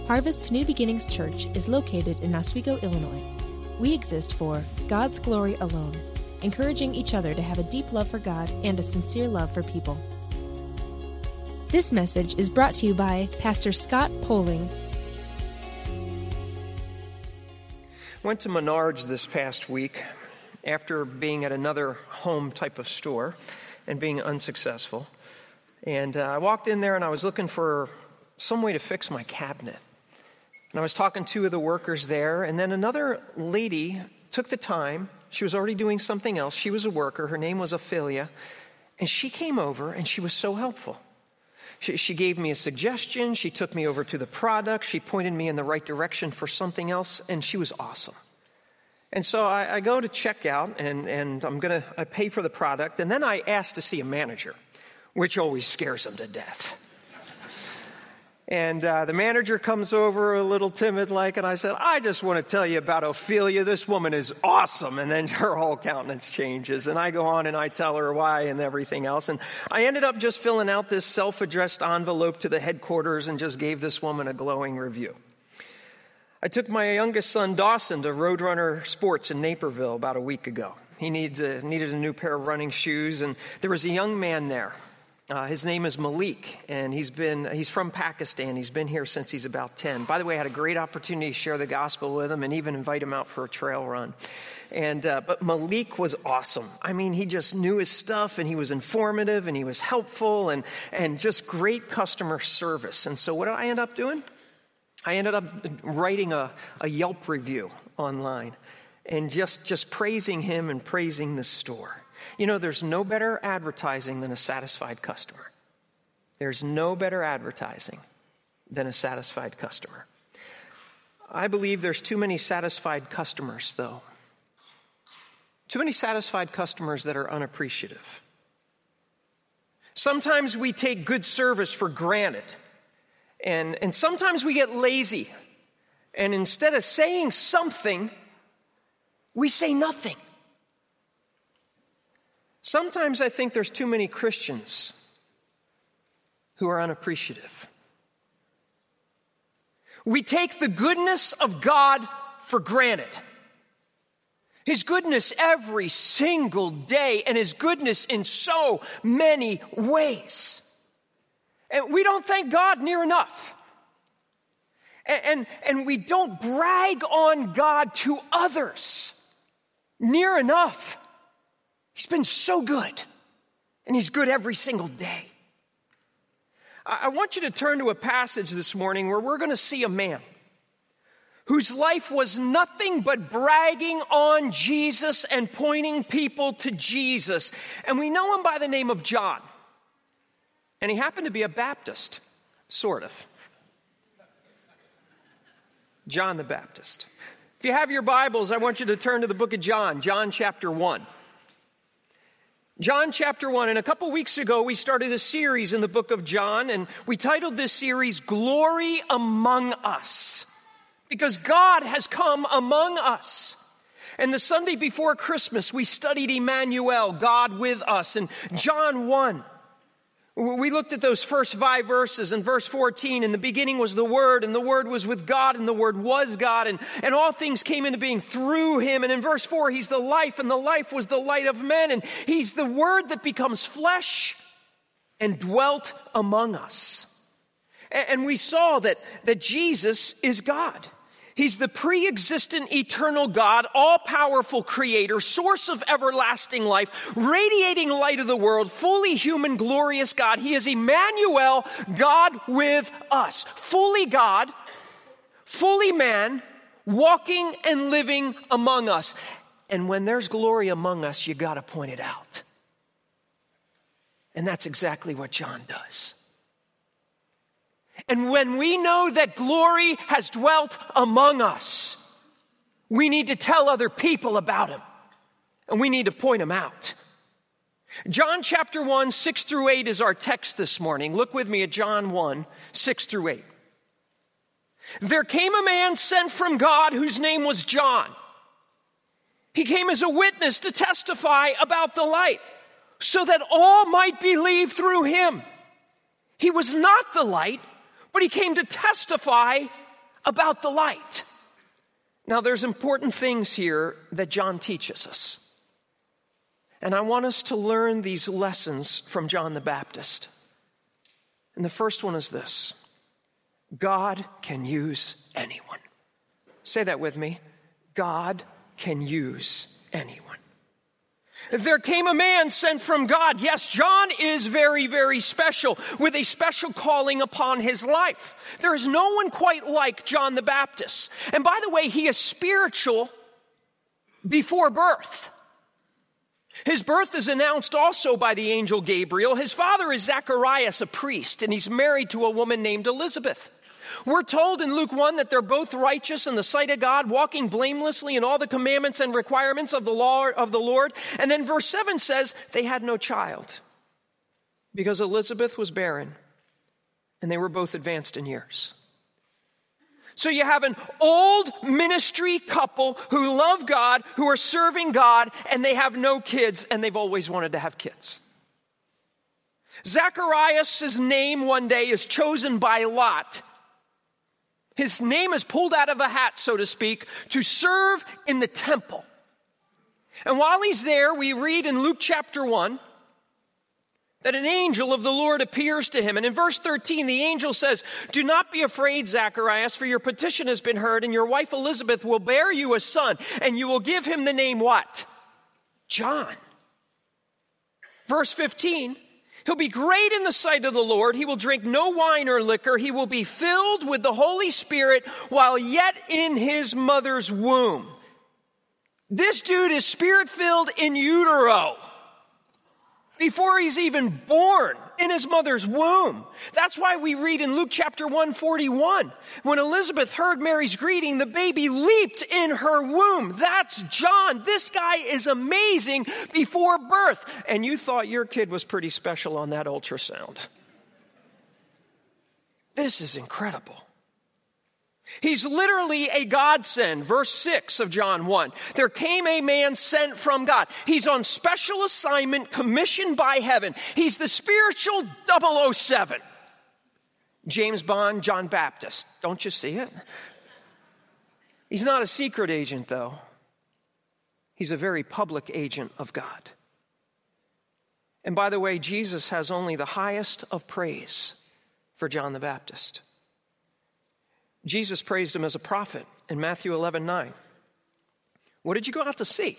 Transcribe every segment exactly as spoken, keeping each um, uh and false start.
Harvest New Beginnings Church is located in Oswego, Illinois. We exist for God's glory alone, encouraging each other to have a deep love for God and a sincere love for people. This message is brought to you by Pastor Scott Poling. Went to Menards this past week after being at another home type of store and being unsuccessful. And uh, I walked in there and I was looking for some way to fix my cabinet. And I was talking to two of the workers there, and then another lady took the time. She was already doing something else. She was a worker. Her name was Ophelia. And she came over, and she was so helpful. She, she gave me a suggestion. She took me over to the product. She pointed me in the right direction for something else, and she was awesome. And so I, I go to check out, and, and I'm going to I pay for the product, and then I ask to see a manager, which always scares them to death. And uh, the manager comes over a little timid-like, and I said, I just want to tell you about Ophelia. This woman is awesome. And then her whole countenance changes. And I go on and I tell her why and everything else. And I ended up just filling out this self-addressed envelope to the headquarters and just gave this woman a glowing review. I took my youngest son, Dawson, to Roadrunner Sports in Naperville about a week ago. He needs a, needed a new pair of running shoes, and there was a young man there. Uh, his name is Malik, and he's been he's from Pakistan. He's been here since he's about ten. By the way, I had a great opportunity to share the gospel with him and even invite him out for a trail run. And uh, but Malik was awesome. I mean, he just knew his stuff, and he was informative, and he was helpful, and, and just great customer service. And so what did I end up doing? I ended up writing a, a Yelp review online and just, just praising him and praising the store. You know, there's no better advertising than a satisfied customer. There's no better advertising than a satisfied customer. I believe there's too many satisfied customers, though. Too many satisfied customers that are unappreciative. Sometimes we take good service for granted, and, and sometimes we get lazy, and instead of saying something, we say nothing. Sometimes I think there's too many Christians who are unappreciative. We take the goodness of God for granted. His goodness every single day, and His goodness in so many ways. And we don't thank God near enough. And, and, and we don't brag on God to others near enough. He's been so good, and He's good every single day. I want you to turn to a passage this morning where we're going to see a man whose life was nothing but bragging on Jesus and pointing people to Jesus. And we know him by the name of John. And he happened to be a Baptist, sort of. John the Baptist. If you have your Bibles, I want you to turn to the book of John, John chapter one. John chapter one, and a couple weeks ago we started a series in the book of John, and we titled this series, Glory Among Us, because God has come among us. And the Sunday before Christmas, we studied Emmanuel, God with us, and John one. We looked at those first five verses. In verse fourteen, in the beginning was the Word, and the Word was with God, and the Word was God, and, and all things came into being through Him. And in verse four, He's the life, and the life was the light of men, and He's the Word that becomes flesh and dwelt among us. And, and we saw that, that Jesus is God. He's the pre-existent eternal God, all-powerful creator, source of everlasting life, radiating light of the world, fully human, glorious God. He is Emmanuel, God with us. Fully God, fully man, walking and living among us. And when there's glory among us, you got to point it out. And that's exactly what John does. And when we know that glory has dwelt among us, we need to tell other people about Him. And we need to point Him out. John chapter one, six through eight is our text this morning. Look with me at John one, six through eight. There came a man sent from God whose name was John. He came as a witness to testify about the light, so that all might believe through him. He was not the light, but he came to testify about the light. Now, there's important things here that John teaches us. And I want us to learn these lessons from John the Baptist. And the first one is this: God can use anyone. Say that with me. God can use anyone. There came a man sent from God. Yes, John is very, very special, with a special calling upon his life. There is no one quite like John the Baptist. And by the way, he is spiritual before birth. His birth is announced also by the angel Gabriel. His father is Zacharias, a priest, and he's married to a woman named Elizabeth. We're told in Luke one that they're both righteous in the sight of God, walking blamelessly in all the commandments and requirements of the law of the Lord. And then verse seven says they had no child because Elizabeth was barren and they were both advanced in years. So you have an old ministry couple who love God, who are serving God, and they have no kids, and they've always wanted to have kids. Zacharias' name one day is chosen by Lot. His name is pulled out of a hat, so to speak, to serve in the temple. And while he's there, we read in Luke chapter one that an angel of the Lord appears to him. And in verse thirteen, the angel says, "Do not be afraid, Zacharias, for your petition has been heard, and your wife Elizabeth will bear you a son, and you will give him the name" what? John. Verse fifteen, "He'll be great in the sight of the Lord. He will drink no wine or liquor. He will be filled with the Holy Spirit while yet in his mother's womb." This dude is spirit-filled in utero. Before he's even born, in his mother's womb. That's why we read in Luke chapter one forty-one, when Elizabeth heard Mary's greeting, the baby leaped in her womb. That's John. This guy is amazing before birth. And you thought your kid was pretty special on that ultrasound. This is incredible. He's literally a godsend. Verse six of John one. There came a man sent from God. He's on special assignment, commissioned by heaven. He's the spiritual double oh seven. James Bond, John Baptist. Don't you see it? He's not a secret agent, though. He's a very public agent of God. And by the way, Jesus has only the highest of praise for John the Baptist. Jesus praised him as a prophet in Matthew eleven nine. What did you go out to see?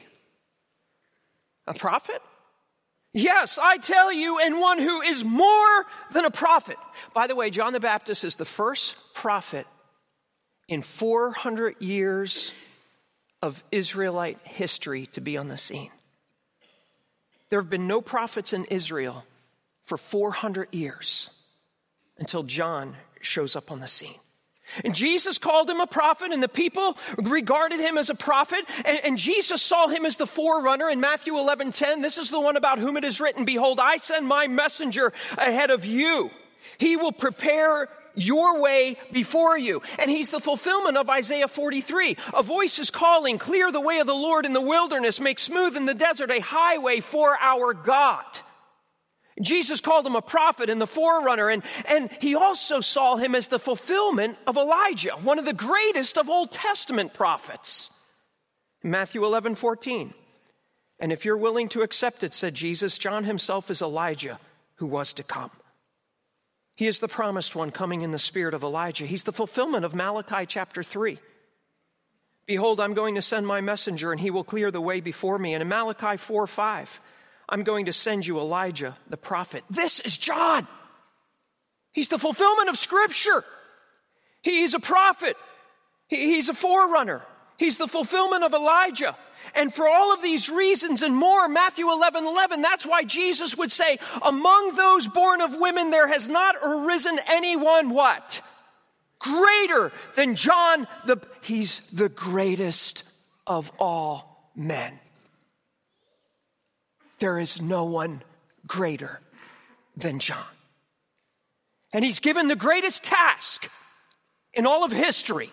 A prophet? Yes, I tell you, and one who is more than a prophet. By the way, John the Baptist is the first prophet in four hundred years of Israelite history to be on the scene. There have been no prophets in Israel for four hundred years until John shows up on the scene. And Jesus called him a prophet, and the people regarded him as a prophet. And, and Jesus saw him as the forerunner in Matthew eleven ten. This is the one about whom it is written, "Behold, I send my messenger ahead of you. He will prepare your way before you." And he's the fulfillment of Isaiah forty-three. A voice is calling, "Clear the way of the Lord in the wilderness. Make smooth in the desert a highway for our God." Jesus called him a prophet and the forerunner, and, and he also saw him as the fulfillment of Elijah, one of the greatest of Old Testament prophets. Matthew eleven fourteen. "And if you're willing to accept it," said Jesus, "John himself is Elijah who was to come." He is the promised one coming in the spirit of Elijah. He's the fulfillment of Malachi chapter three. "Behold, I'm going to send my messenger, and he will clear the way before me." And in Malachi four five, "I'm going to send you Elijah, the prophet." This is John. He's the fulfillment of Scripture. He's a prophet. He's a forerunner. He's the fulfillment of Elijah. And for all of these reasons and more, Matthew eleven eleven, that's why Jesus would say, "Among those born of women, there has not arisen anyone," what? "Greater than John the..." He's the greatest of all men. There is no one greater than John. And he's given the greatest task in all of history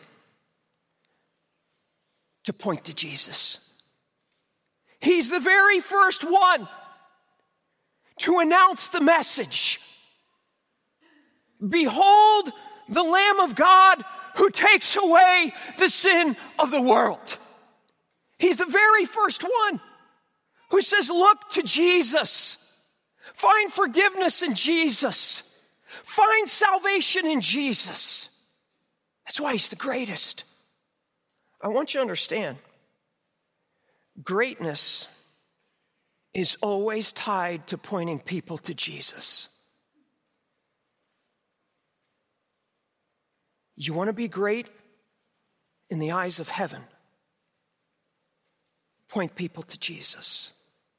to point to Jesus. He's the very first one to announce the message. "Behold the Lamb of God who takes away the sin of the world. He's the very first one who says, look to Jesus. Find forgiveness in Jesus. Find salvation in Jesus. That's why he's the greatest. I want you to understand, greatness is always tied to pointing people to Jesus. You want to be great in the eyes of heaven? Point people to Jesus.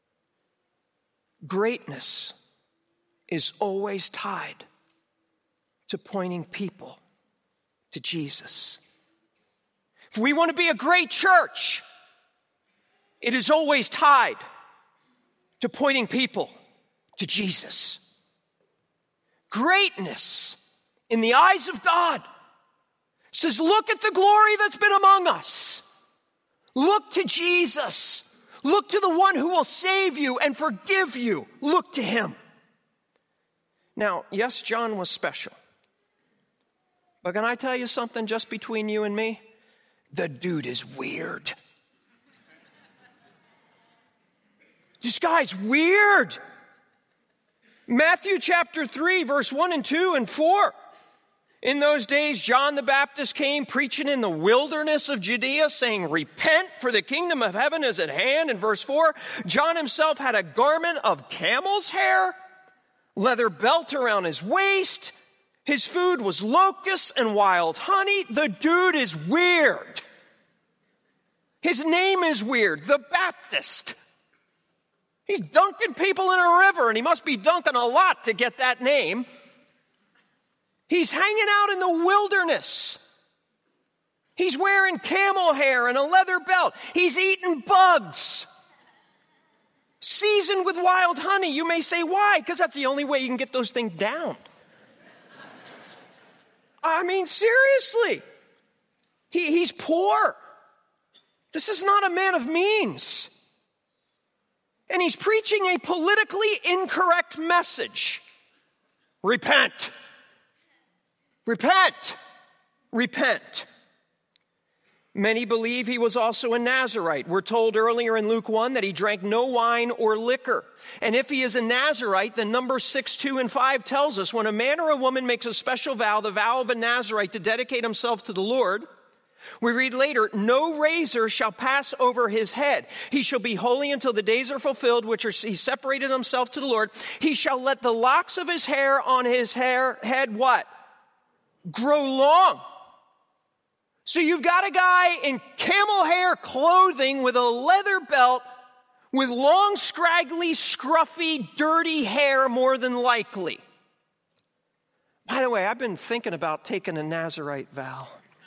Greatness is always tied to pointing people to Jesus. If we want to be a great church, it is always tied to pointing people to Jesus. Greatness in the eyes of God says, look at the glory that's been among us. Look to Jesus. Look to the one who will save you and forgive you. Look to him. Now, yes, John was special. But can I tell you something just between you and me? The dude is weird. This guy's weird. Matthew chapter three, verse one and two and four. In those days, John the Baptist came preaching in the wilderness of Judea, saying, repent, for the kingdom of heaven is at hand. In verse four, John himself had a garment of camel's hair, leather belt around his waist. His food was locusts and wild honey. The dude is weird. His name is weird, the Baptist. He's dunking people in a river, and he must be dunking a lot to get that name. He's hanging out in the wilderness. He's wearing camel hair and a leather belt. He's eating bugs, seasoned with wild honey. You may say, why? Because that's the only way you can get those things down. I mean, seriously. He, he's poor. This is not a man of means. And he's preaching a politically incorrect message. Repent. Repent. Repent. Many believe he was also a Nazirite. We're told earlier in Luke one that he drank no wine or liquor. And if he is a Nazirite, then Numbers six, two, and five tells us when a man or a woman makes a special vow, the vow of a Nazirite to dedicate himself to the Lord, we read later, no razor shall pass over his head. He shall be holy until the days are fulfilled, which are he separated himself to the Lord. He shall let the locks of his hair on his hair head what? Grow long. So you've got a guy in camel hair clothing with a leather belt with long, scraggly, scruffy, dirty hair more than likely. By the way, I've been thinking about taking a Nazirite vow.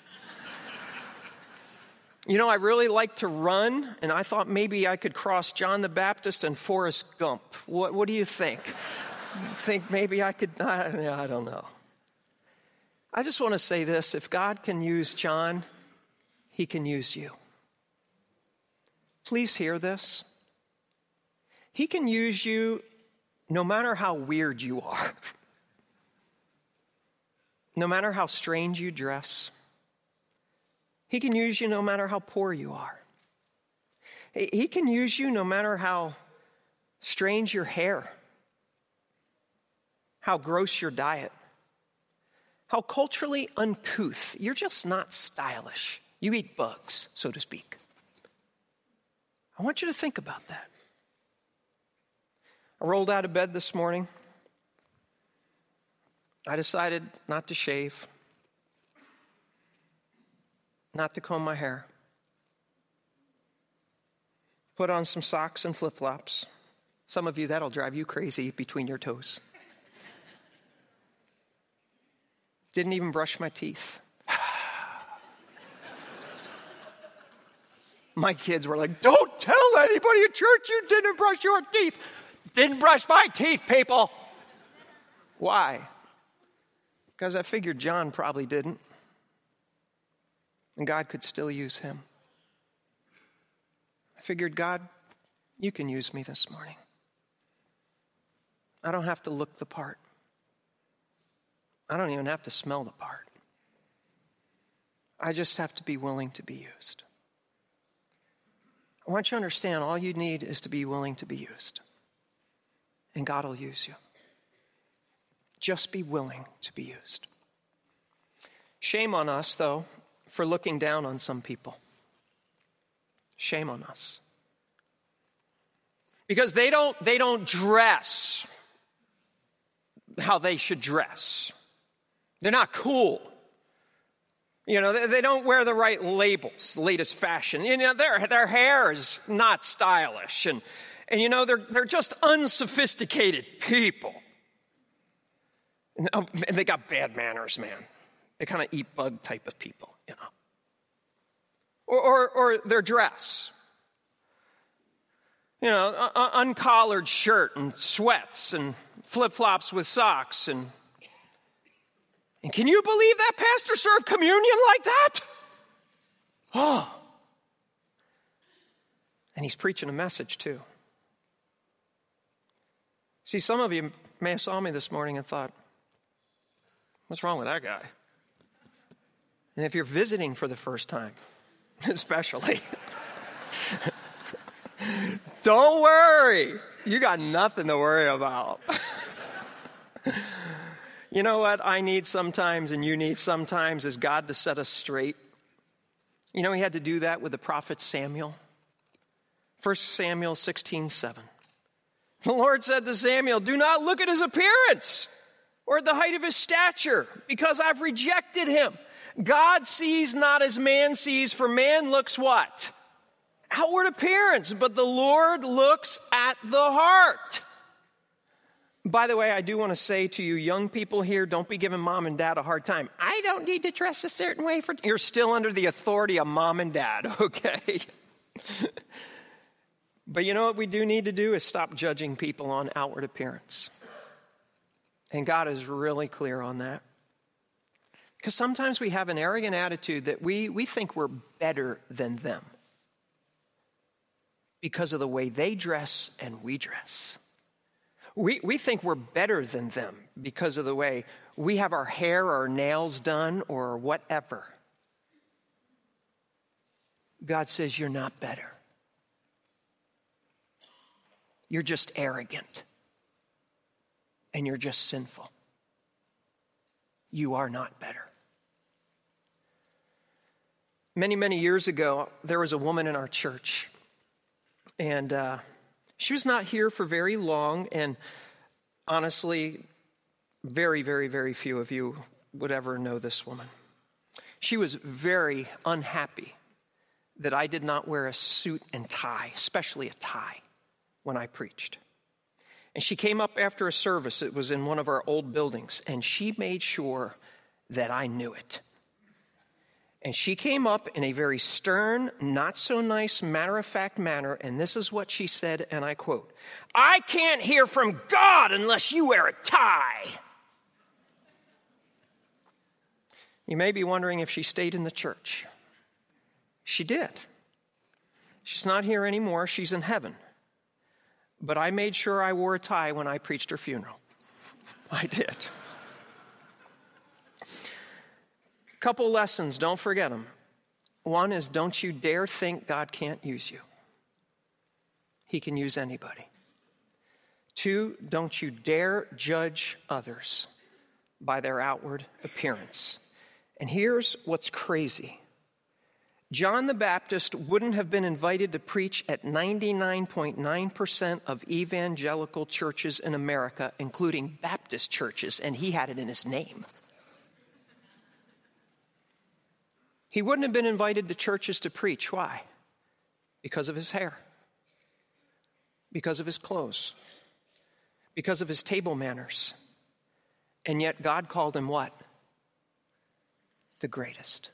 You know, I really like to run, and I thought maybe I could cross John the Baptist and Forrest Gump. What, what do you think? You think maybe I could? I, I don't know. I just want to say this. If God can use John, he can use you. Please hear this. He can use you no matter how weird you are, no matter how strange you dress. He can use you no matter how poor you are. He can use you no matter how strange your hair, how gross your diet, how culturally uncouth. You're just not stylish. You eat bugs, so to speak. I want you to think about that. I rolled out of bed this morning. I decided not to shave, not to comb my hair, put on some socks and flip-flops. Some of you, that'll drive you crazy between your toes. Didn't even brush my teeth. My kids were like, don't tell anybody at church you didn't brush your teeth. Didn't brush my teeth, people. Why? Because I figured John probably didn't. And God could still use him. I figured, God, you can use me this morning. I don't have to look the part. I don't even have to smell the part. I just have to be willing to be used. I want you to understand, all you need is to be willing to be used. And God will use you. Just be willing to be used. Shame on us, though, for looking down on some people. Shame on us. Because they don't, they don't dress how they should dress. They're not cool. You know, they, they don't wear the right labels, latest fashion. You know, their, their hair is not stylish. And, and you know, they're, they're just unsophisticated people. And, oh, and they got bad manners, man. They kind of eat bug type of people, you know. Or, or, or their dress. You know, un- uncollared shirt and sweats and flip-flops with socks. And, and can you believe that pastor served communion like that? Oh. And he's preaching a message too. See, some of you may have saw me this morning and thought, what's wrong with that guy? And if you're visiting for the first time, especially, don't worry. You got nothing to worry about. You know what I need sometimes and you need sometimes is God to set us straight. You know, he had to do that with the prophet Samuel. First Samuel sixteen seven. The Lord said to Samuel, do not look at his appearance or at the height of his stature, because I've rejected him. God sees not as man sees, for man looks what? Outward appearance, but the Lord looks at the heart. By the way, I do want to say to you young people here, don't be giving mom and dad a hard time. I don't need to dress a certain way for... You're still under the authority of mom and dad, okay? But you know what we do need to do is stop judging people on outward appearance. And God is really clear on that. Because sometimes we have an arrogant attitude that we, we think we're better than them because of the way they dress and we dress. We, we think we're better than them because of the way we have our hair or nails done or whatever. God says you're not better. You're just arrogant. And you're just sinful. You are not better. Many, many years ago, there was a woman in our church. And uh, she was not here for very long. And honestly, very, very, very few of you would ever know this woman. She was very unhappy that I did not wear a suit and tie, especially a tie, when I preached. And she came up after a service. It was in one of our old buildings. And she made sure that I knew it. And she came up in a very stern, not so nice, matter-of-fact manner. And this is what she said, and I quote, I can't hear from God unless you wear a tie. You may be wondering if she stayed in the church. She did. She's not here anymore. She's in heaven. But I made sure I wore a tie when I preached her funeral. I did. Couple lessons, don't forget them. One is, don't you dare think God can't use you. He can use anybody. Two, don't you dare judge others by their outward appearance. And here's what's crazy. John the Baptist wouldn't have been invited to preach at ninety-nine point nine percent of evangelical churches in America, including Baptist churches, and he had it in his name. He wouldn't have been invited to churches to preach. Why? Because of his hair. Because of his clothes. Because of his table manners. And yet God called him what? The greatest.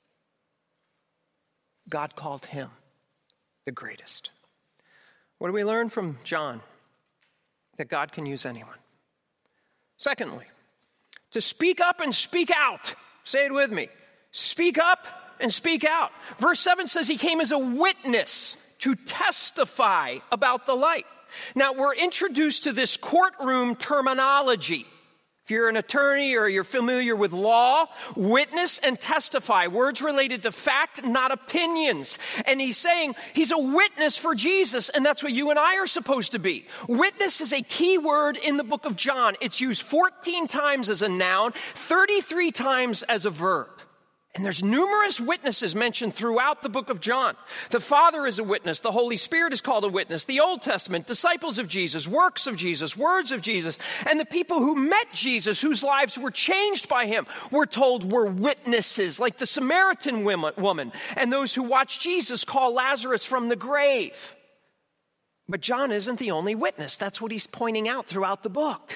God called him the greatest. What do we learn from John? That God can use anyone. Secondly, to speak up and speak out. Say it with me. Speak up and speak out. Verse seven says he came as a witness to testify about the light. Now, we're introduced to this courtroom terminology. If you're an attorney or you're familiar with law, witness and testify, words related to fact, not opinions. And he's saying he's a witness for Jesus, and that's what you and I are supposed to be. Witness is a key word in the book of John. It's used fourteen times as a noun, thirty-three times as a verb. And there's numerous witnesses mentioned throughout the book of John. The Father is a witness. The Holy Spirit is called a witness. The Old Testament, disciples of Jesus, works of Jesus, words of Jesus, and the people who met Jesus, whose lives were changed by him, we're told were witnesses, like the Samaritan woman and those who watched Jesus call Lazarus from the grave. But John isn't the only witness. That's what he's pointing out throughout the book.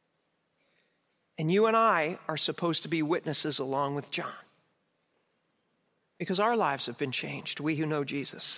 And you and I are supposed to be witnesses along with John. Because our lives have been changed, we who know Jesus.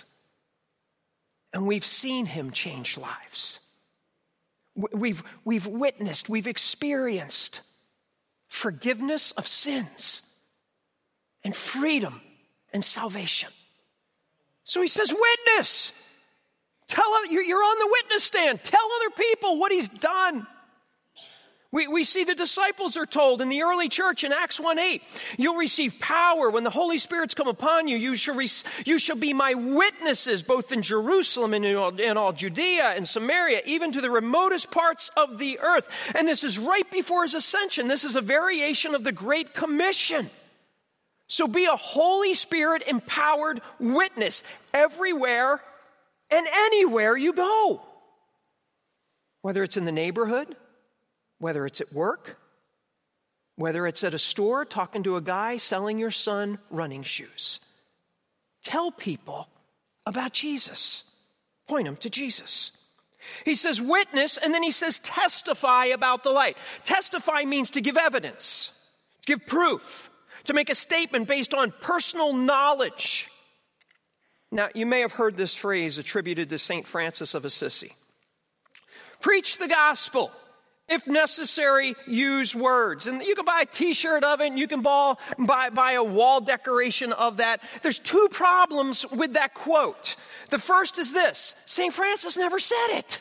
And we've seen him change lives. We've, we've witnessed, we've experienced forgiveness of sins and freedom and salvation. So he says, witness. Tell other, you're on the witness stand. Tell other people what he's done. We, we see the disciples are told in the early church in Acts one eight, you'll receive power when the Holy Spirit's come upon you. You shall, re- you shall be my witnesses both in Jerusalem and in all, in all Judea and Samaria, even to the remotest parts of the earth. And this is right before his ascension. This is a variation of the Great Commission. So be a Holy Spirit empowered witness everywhere and anywhere you go. Whether it's in the neighborhood, whether it's at work, whether it's at a store talking to a guy selling your son running shoes. Tell people about Jesus. Point them to Jesus. He says witness, and then he says testify about the light. Testify means to give evidence, to give proof, to make a statement based on personal knowledge. Now, you may have heard this phrase attributed to Saint Francis of Assisi. Preach the gospel. If necessary, use words. And you can buy a t-shirt of it, and you can buy, buy, buy a wall decoration of that. There's two problems with that quote. The first is this: Saint Francis never said it.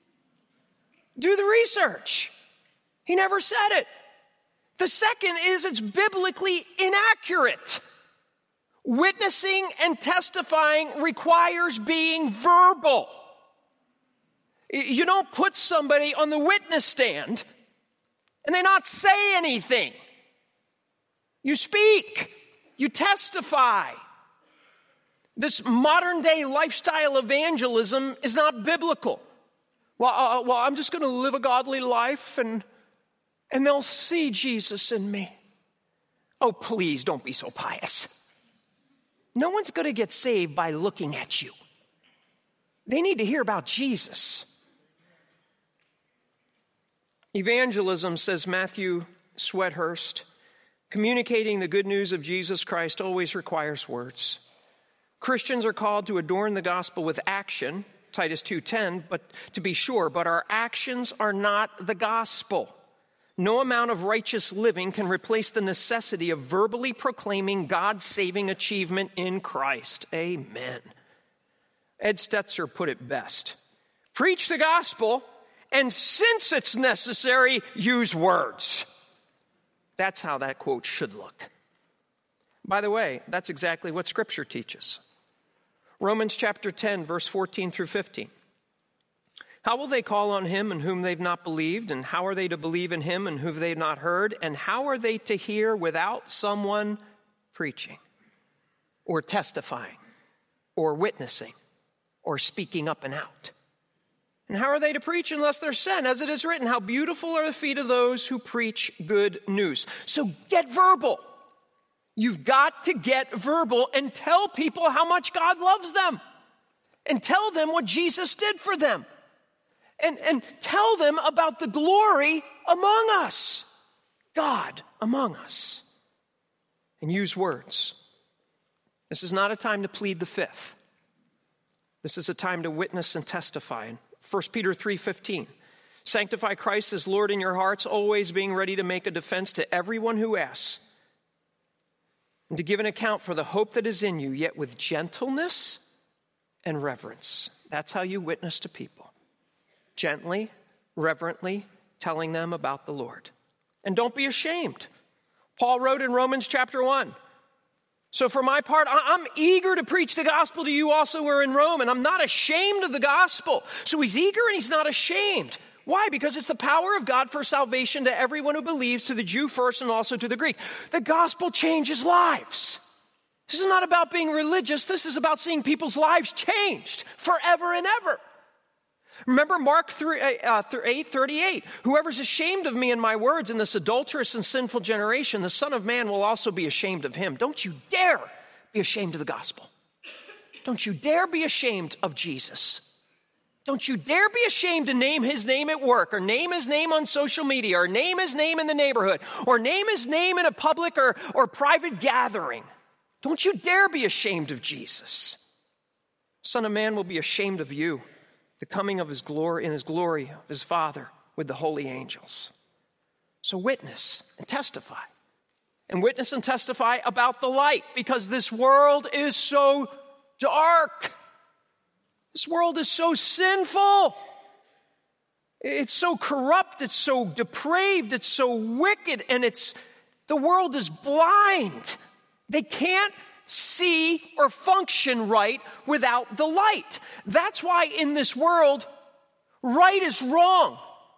Do the research. He never said it. The second is it's biblically inaccurate. Witnessing and testifying requires being verbal. You don't put somebody on the witness stand and they not say anything. You speak. You testify. This modern day lifestyle evangelism is not biblical. Well, uh, well I'm just going to live a godly life and, and they'll see Jesus in me. Oh, please don't be so pious. No one's going to get saved by looking at you. They need to hear about Jesus. Evangelism, says Matthew Sweathurst, communicating the good news of Jesus Christ always requires words. Christians are called to adorn the gospel with action, Titus two ten, but to be sure, but our actions are not the gospel. No amount of righteous living can replace the necessity of verbally proclaiming God's saving achievement in Christ. Amen. Ed Stetzer put it best. Preach the gospel, and since it's necessary, use words. That's how that quote should look. By the way, that's exactly what Scripture teaches. Romans chapter ten, verse fourteen through fifteen. How will they call on him in whom they've not believed? And how are they to believe in him in whom they've not heard? And how are they to hear without someone preaching or testifying or witnessing or speaking up and out? And how are they to preach unless they're sent? As it is written, how beautiful are the feet of those who preach good news. So get verbal. You've got to get verbal and tell people how much God loves them. And tell them what Jesus did for them. And, and tell them about the glory among us. God among us. And use words. This is not a time to plead the fifth. This is a time to witness and testify. First Peter three fifteen. Sanctify Christ as Lord in your hearts, always being ready to make a defense to everyone who asks, and to give an account for the hope that is in you, yet with gentleness and reverence. That's how you witness to people. Gently, reverently telling them about the Lord. and don't be ashamed. Paul wrote in Romans chapter one. So for my part, I'm eager to preach the gospel to you also who are in Rome, and I'm not ashamed of the gospel. So he's eager and he's not ashamed. Why? Because it's the power of God for salvation to everyone who believes, to the Jew first and also to the Greek. The gospel changes lives. This is not about being religious. This is about seeing people's lives changed forever and ever. Remember Mark eight thirty-eight. Whoever's ashamed of me and my words in this adulterous and sinful generation, the Son of Man will also be ashamed of him. Don't you dare be ashamed of the gospel. Don't you dare be ashamed of Jesus. Don't you dare be ashamed to name his name at work, or name his name on social media, or name his name in the neighborhood, or name his name in a public or, or private gathering. Don't you dare be ashamed of Jesus. Son of Man will be ashamed of you. The coming of his glory, in his glory of his Father with the holy angels. So witness and testify. And witness and testify about the light, because this world is so dark. This world is so sinful. It's so corrupt, it's so depraved, it's so wicked, and it's the world is blind. They can't see or function right without the light. That's why in this world, right is wrong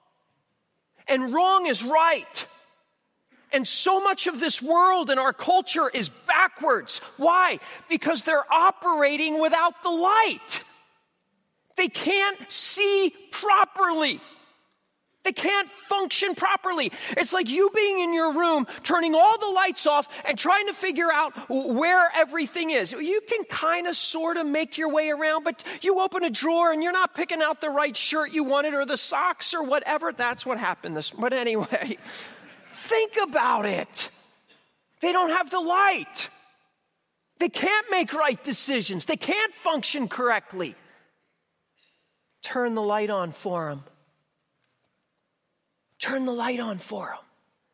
and wrong is right. And so much of this world and our culture is backwards. Why? Because they're operating without the light. They can't see properly. They can't function properly. It's like you being in your room, turning all the lights off and trying to figure out where everything is. You can kind of sort of make your way around, but you open a drawer and you're not picking out the right shirt you wanted or the socks or whatever. That's what happened this. But anyway, think about it. They don't have the light. They can't make right decisions. They can't function correctly. Turn the light on for them. Turn the light on for them.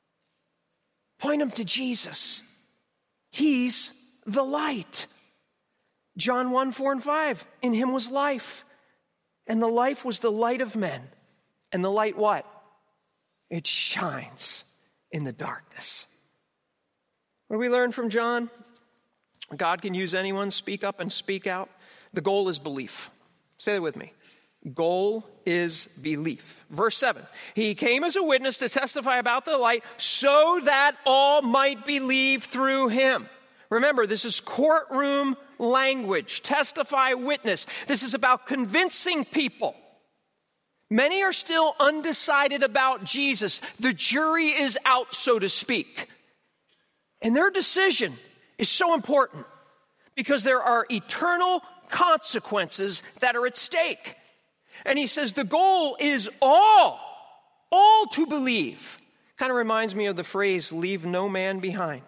Point them to Jesus. He's the light. John one, four, and five. In him was life, and the life was the light of men. And the light what? It shines in the darkness. What do we learn from John? God can use anyone. Speak up and speak out. The goal is belief. Say that with me. Goal is belief. Verse seven, he came as a witness to testify about the light so that all might believe through him. Remember, this is courtroom language. Testify, witness. This is about convincing people. Many are still undecided about Jesus. The jury is out, so to speak. And their decision is so important because there are eternal consequences that are at stake. And he says the goal is all, all to believe. Kind of reminds me of the phrase, leave no man behind.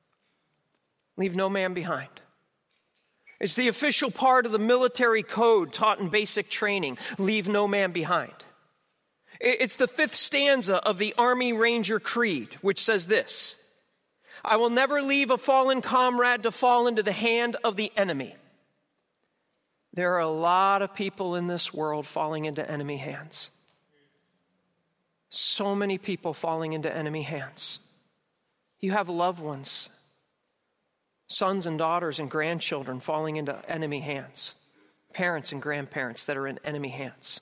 Leave no man behind. It's the official part of the military code taught in basic training, leave no man behind. It's the fifth stanza of the Army Ranger Creed, which says this, I will never leave a fallen comrade to fall into the hand of the enemy. There are a lot of people in this world falling into enemy hands. So many people falling into enemy hands. You have loved ones, sons and daughters and grandchildren falling into enemy hands. Parents and grandparents that are in enemy hands.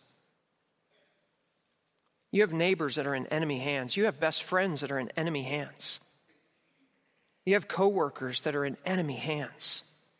You have neighbors that are in enemy hands. You have best friends that are in enemy hands. You have coworkers that are in enemy hands.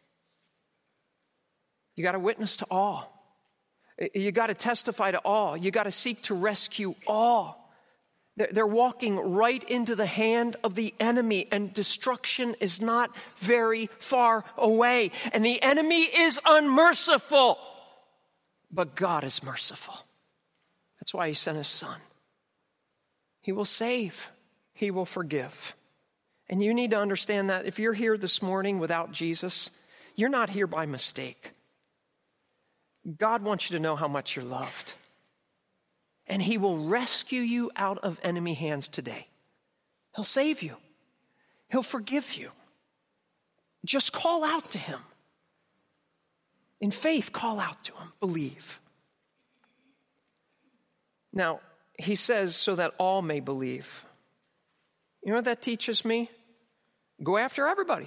You got to witness to all. You got to testify to all. You got to seek to rescue all. They're walking right into the hand of the enemy, and destruction is not very far away. And the enemy is unmerciful, but God is merciful. That's why he sent his son. He will save. He will forgive. And you need to understand that if you're here this morning without Jesus, you're not here by mistake. God wants you to know how much you're loved. And he will rescue you out of enemy hands today. He'll save you. He'll forgive you. Just call out to him. In faith, call out to him. Believe. Now, he says, so that all may believe. You know what that teaches me? Go after everybody.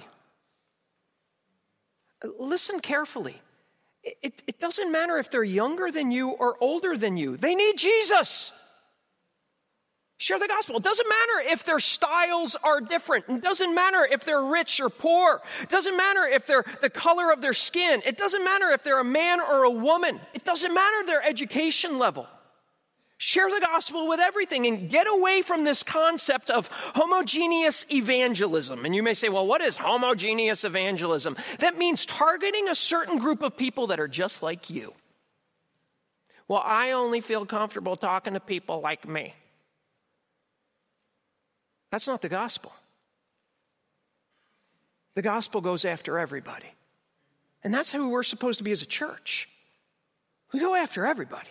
Listen carefully. It, it doesn't matter if they're younger than you or older than you. They need Jesus. Share the gospel. It doesn't matter if their styles are different. It doesn't matter if they're rich or poor. It doesn't matter if they're the color of their skin. It doesn't matter if they're a man or a woman. It doesn't matter their education level. Share the gospel with everything and get away from this concept of homogeneous evangelism. And you may say, well, what is homogeneous evangelism? That means targeting a certain group of people that are just like you. Well, I only feel comfortable talking to people like me. That's not the gospel. The gospel goes after everybody. And that's who we're supposed to be as a church. We go after everybody.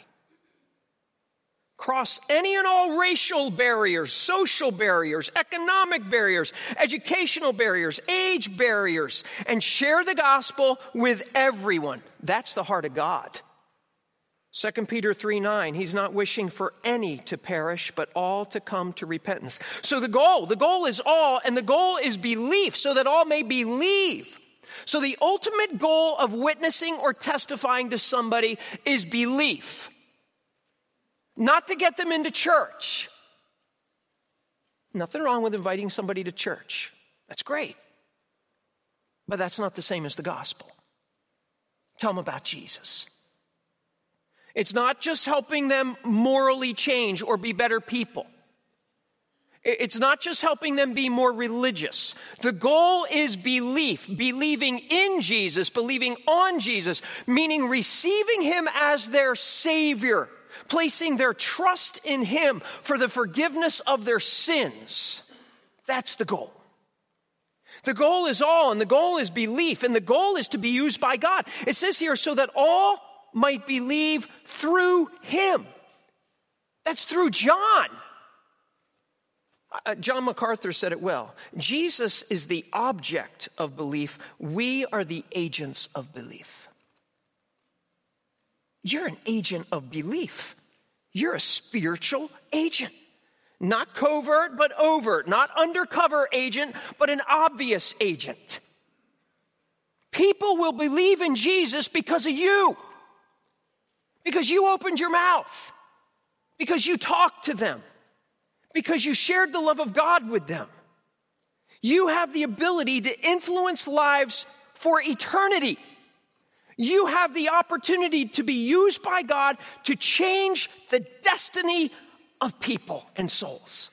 Cross any and all racial barriers, social barriers, economic barriers, educational barriers, age barriers, and share the gospel with everyone. That's the heart of God. Second Peter three nine, he's not wishing for any to perish, but all to come to repentance. So the goal, the goal is all, and the goal is belief, so that all may believe. So the ultimate goal of witnessing or testifying to somebody is belief. Not to get them into church. Nothing wrong with inviting somebody to church. That's great. But that's not the same as the gospel. Tell them about Jesus. It's not just helping them morally change or be better people. It's not just helping them be more religious. The goal is belief, believing in Jesus, believing on Jesus, meaning receiving him as their Savior, placing their trust in him for the forgiveness of their sins. That's the goal. The goal is all, and the goal is belief, and the goal is to be used by God. It says here, so that all might believe through him. That's through John. Uh, John MacArthur said it well. Jesus is the object of belief. We are the agents of belief. You're an agent of belief. You're a spiritual agent. Not covert, but overt. Not undercover agent, but an obvious agent. People will believe in Jesus because of you. Because you opened your mouth. Because you talked to them. Because you shared the love of God with them. You have the ability to influence lives for eternity. You have the opportunity to be used by God to change the destiny of people and souls.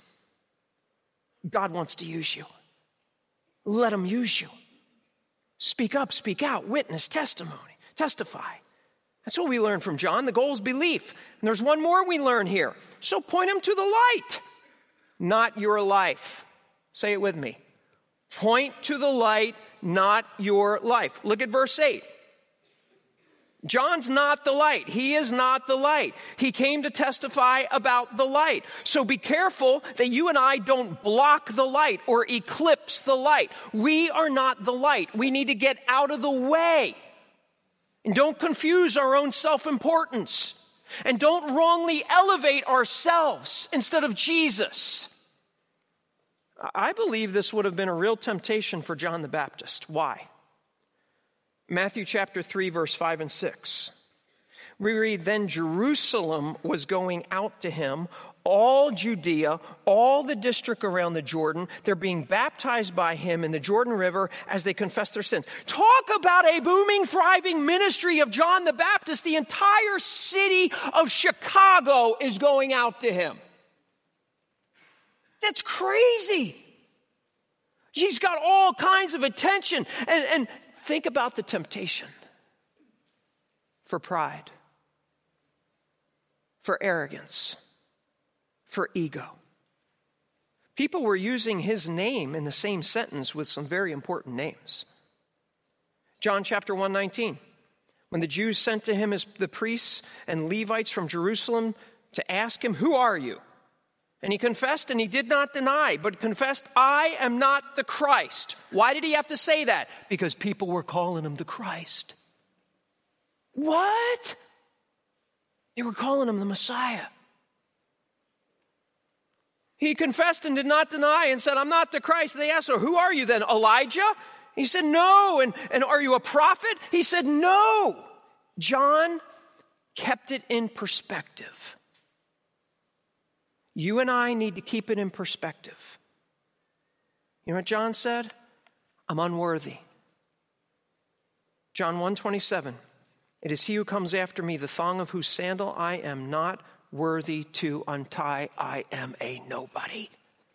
God wants to use you. Let him use you. Speak up, speak out, witness, testimony, testify. That's what we learn from John. The goal is belief. And there's one more we learn here. So point him to the light, not your life. Say it with me. Point to the light, not your life. Look at verse eight. John's not the light. He is not the light. He came to testify about the light. So be careful that you and I don't block the light or eclipse the light. We are not the light. We need to get out of the way. And don't confuse our own self-importance. And don't wrongly elevate ourselves instead of Jesus. I believe this would have been a real temptation for John the Baptist. Why? Matthew chapter three, verse five and six. We read, then Jerusalem was going out to him, all Judea, all the district around the Jordan. They're being baptized by him in the Jordan River as they confess their sins. Talk about a booming, thriving ministry of John the Baptist. The entire city of Chicago is going out to him. That's crazy. He's got all kinds of attention. And, and think about the temptation for pride, for arrogance, for ego. People were using his name in the same sentence with some very important names. John chapter one nineteen. When the Jews sent to him as the priests and Levites from Jerusalem to ask him, who are you? And he confessed and he did not deny, but confessed, I am not the Christ. Why did he have to say that? Because people were calling him the Christ. What? They were calling him the Messiah. He confessed and did not deny and said, I'm not the Christ. They asked him, who are you then, Elijah? He said, no. And, and are you a prophet? He said, no. John kept it in perspective. You and I need to keep it in perspective. You know what John said? I'm unworthy. John one twenty-seven, it is he who comes after me, the thong of whose sandal I am not worthy to untie. I am a nobody.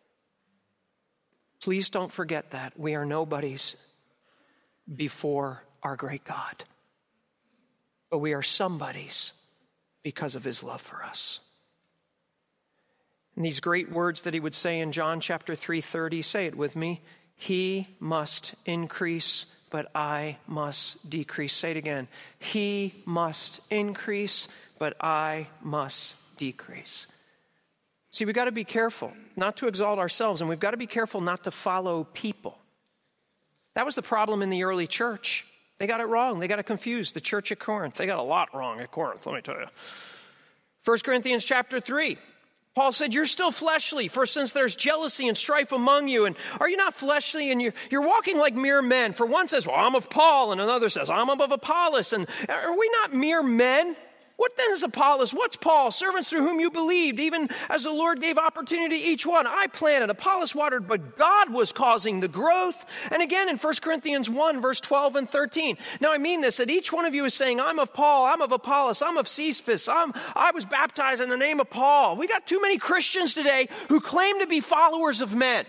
Please don't forget that. We are nobodies before our great God. But we are somebodies because of his love for us. And these great words that he would say in John chapter three thirty, say it with me. He must increase, but I must decrease. Say it again. He must increase, but I must decrease. See, we've got to be careful not to exalt ourselves, and we've got to be careful not to follow people. That was the problem in the early church. They got it wrong. They got it confused. The church at Corinth. They got a lot wrong at Corinth, let me tell you. First Corinthians chapter three. Paul said, you're still fleshly, for since there's jealousy and strife among you, and are you not fleshly, and you're, you're walking like mere men? For one says, well, I'm of Paul, and another says, I'm of Apollos, and are we not mere men? What then is Apollos? What's Paul? Servants through whom you believed, even as the Lord gave opportunity to each one. I planted, Apollos watered, but God was causing the growth. And again in First Corinthians one, verse twelve and thirteen. Now I mean this, that each one of you is saying, I'm of Paul, I'm of Apollos, I'm of Cephas, I'm, I was baptized in the name of Paul. We got too many Christians today who claim to be followers of men.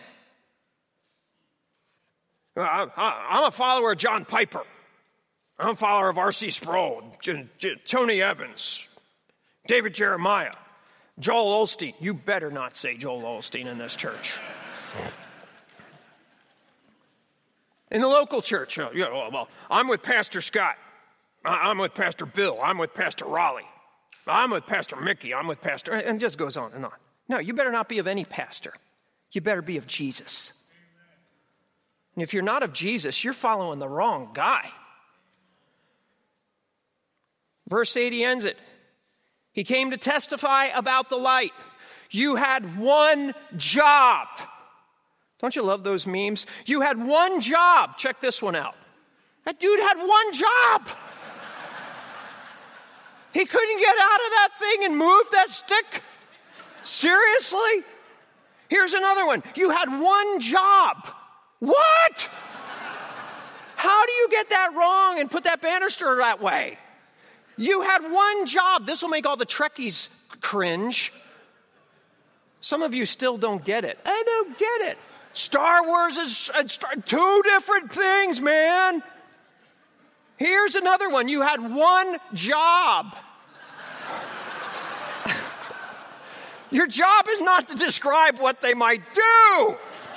I, I, I'm a follower of John Piper. I'm a follower of R C Sproul, J- J- Tony Evans, David Jeremiah, Joel Osteen. You better not say Joel Osteen in this church. In the local church, uh, yeah, well, well, I'm with Pastor Scott. I'm with Pastor Bill. I'm with Pastor Raleigh. I'm with Pastor Mickey. I'm with Pastor, and it just goes on and on. No, you better not be of any pastor. You better be of Jesus. And if you're not of Jesus, you're following the wrong guy. Verse eighty ends it. He came to testify about the light. You had one job. Don't you love those memes? You had one job. Check this one out. That dude had one job. He couldn't get out of that thing and move that stick? Seriously? Here's another one. You had one job. What? How do you get that wrong and put that banister that way? You had one job. This will make all the Trekkies cringe. Some of you still don't get it. I don't get it. Star Wars is uh, star, two different things, man. Here's another one. You had one job. Your job is not to describe what they might do,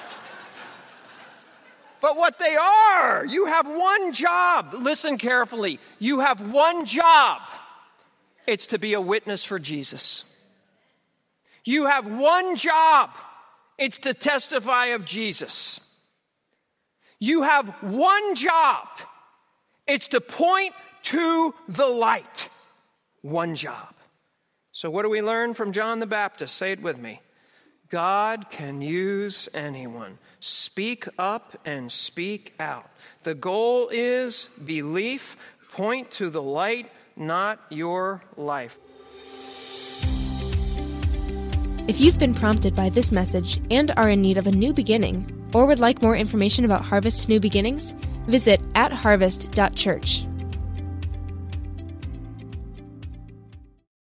but what they are. You have one job. Listen carefully. You have one job. It's to be a witness for Jesus. You have one job. It's to testify of Jesus. You have one job. It's to point to the light. One job. So what do we learn from John the Baptist? Say it with me. God can use anyone. Speak up and speak out. The goal is belief. Point to the light, not your life. If you've been prompted by this message and are in need of a new beginning, or would like more information about Harvest New Beginnings, visit at harvest dot church.